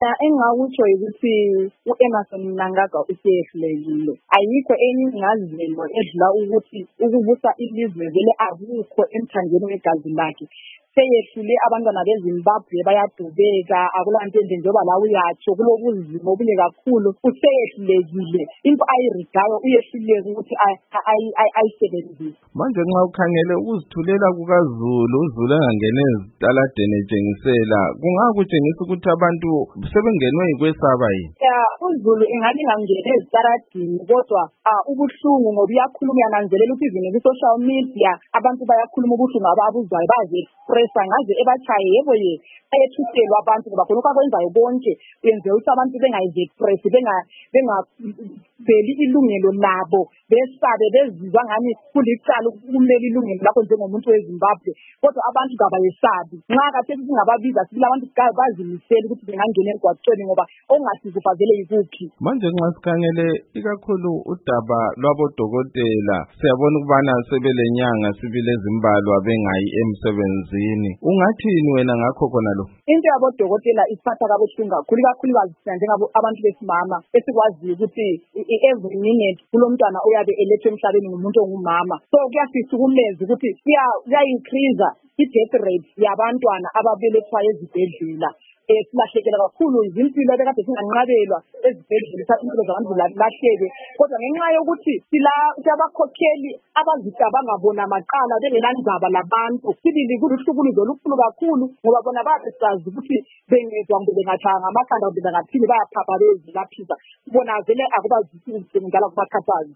Engingakusho ukuthi u-Emmerson Mnangagwa usehlulekile. Ayikho enye ingazelo edlula ukuthi ukubusa ilizwe vele akukho emthanjeni wegazi lakhe. Seyehlule abantwana beZimbabwe bayadubeka, akulanto nje njengoba la uyatsho kulobuzima obuye kakhulu, useyehlulekile. Into ayirigayo uyehluleka ukuthi ayisebenzise. Manje nxa ukhangele ukuzithulela kukaZulu, uZulu engangene ezitaladeni etshengisela, kungakutshengisa ukuthi abantu sebengenwe yikwesaba yini? UZulu ingani ngangene ezitaladini kodwa ubuhlungu ngoba uyakhuluma, uyananzelela ukuthi izini ku-social media abantu bayakhuluma ubuhlungu ababuzwayo, bazi-expressa ngaze ebachaye yebo ye ayethuselwa abantu ngoba khona akwenzayo bonke kwenziwe ukuthi abantu bengayizi-express, bengaveli ilungelo labo, besabe bezizwa ngani kulicala ukumela ilungelo lakho njengomuntu weZimbabwe, kodwa abantu kabayesabi. Nxa kade singababiza sibila abantu bazimisele ukuthi bengangena emgwaqweni ngoba okungasizufa vele yikuphi. Manje nxa sikhangele ikakhulu udaba lwabodokotela, siyabona ukubana sebelenyanga sibili ezimbalwa bengayi emsebenzini. Ungathini wena ngakho khona lo? Into yabodokotela isiphatha kabuhlungu kakhulu, ikakhulukazi njengabo abantu besimama esikwaziyo ukuthi every minute kulomntwana uyabe elethwe emhlabeni ngumuntu ongumama. So kuyasihlukumeza ukuthi kuya-increase i-death rate yabantwana ababelethwa ezibhedlela. Silahlekela kakhulu izimpilo bekade singanqabelwa ezibhedlela, impilo zabantu lahleke, kodwa ngenxa yokuthi silabakhokheli abazicabanga bona maqala bengelandaba labantu, sibili kuluhlukuluzo olukhulu kakhulu ngoba bona babesazi ukuthi bengezwa mbe bengatshaya ngamakhanda kumbe bengathini bayaphapha bezilaphisa, bona vele akubazisi njalo kubakhathazi.